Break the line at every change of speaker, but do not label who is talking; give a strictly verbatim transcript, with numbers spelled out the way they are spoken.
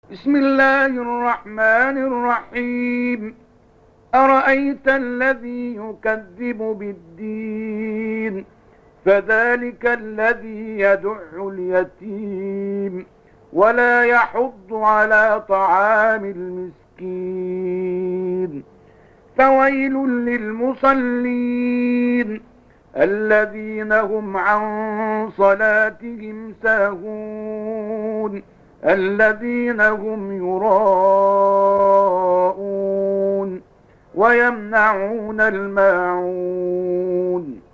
بسم الله الرحمن الرحيم. أرأيت الذي يكذب بالدين فذلك الذي يدع اليتيم ولا يحض على طعام المسكين. فويل للمصلين الذين هم عن صلاتهم ساهون الذين هم يراءون ويمنعون الماعون.